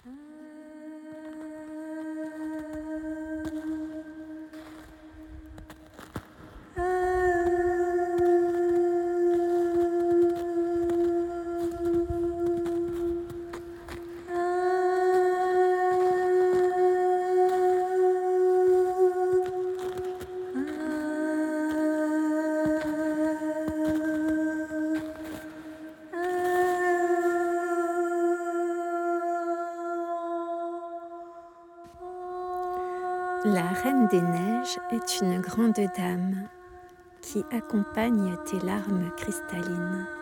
La Reine des Neiges est une grande dame qui accompagne tes larmes cristallines.